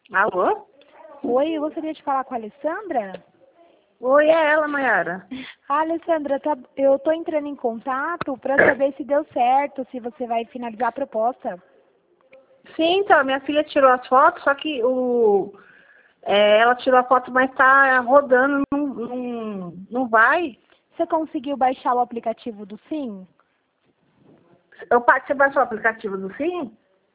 Alô? Oi, eu gostaria de falar com a Alessandra. Oi, é ela, Mayara. Alessandra, eu tô entrando em contato para saber se deu certo, se você vai finalizar a proposta. Sim, então, minha filha tirou as fotos, só que ela tirou a foto, mas tá rodando, não vai. Você conseguiu baixar o aplicativo do Sim? Você baixou o aplicativo do Sim?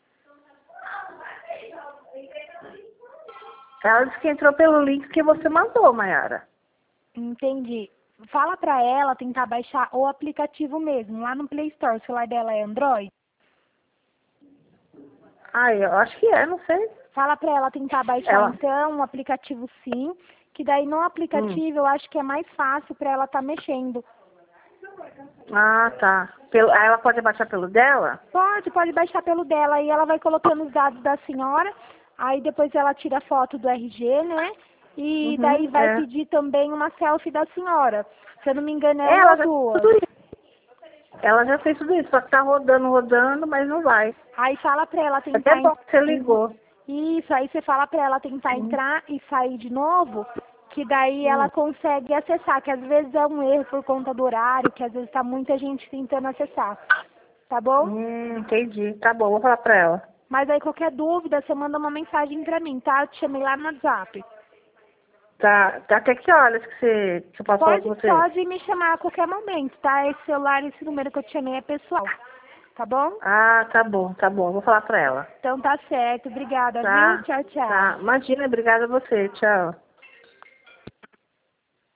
Ela disse que entrou pelo link que você mandou, Mayara. Entendi. Fala para ela tentar baixar o aplicativo mesmo, lá no Play Store. O celular dela é Android. Ah, eu acho que não sei. Fala para ela tentar baixar então o aplicativo Sim, que daí no aplicativo eu acho que é mais fácil para ela estar mexendo. Ah, tá. Aí ela pode baixar pelo dela? Pode baixar pelo dela. Aí ela vai colocando os dados da senhora, aí depois ela tira a foto do RG, né? E daí vai É. pedir também uma selfie da senhora. Se eu não me engano, é Ela uma já fez duas. tudo isso. Ela já fez tudo isso, só que tá rodando, mas não vai. Aí fala pra ela Até tentar... bom que você ligou. Isso, aí você fala pra ela tentar entrar e sair de novo, que daí ela consegue acessar, que às vezes é um erro por conta do horário, que às vezes tá muita gente tentando acessar. Tá bom? Entendi. Tá bom, vou falar pra ela. Mas aí qualquer dúvida, você manda uma mensagem pra mim, tá? Eu te chamei lá no WhatsApp. Tá até que horas que eu posso falar com você? Pode me chamar a qualquer momento, tá? Esse celular, esse número que eu te chamei é pessoal, tá bom? Ah, tá bom, vou falar pra ela. Então tá certo, obrigada, viu? Tá, Tchau, tchau. tá. Imagina, obrigada a você, tchau.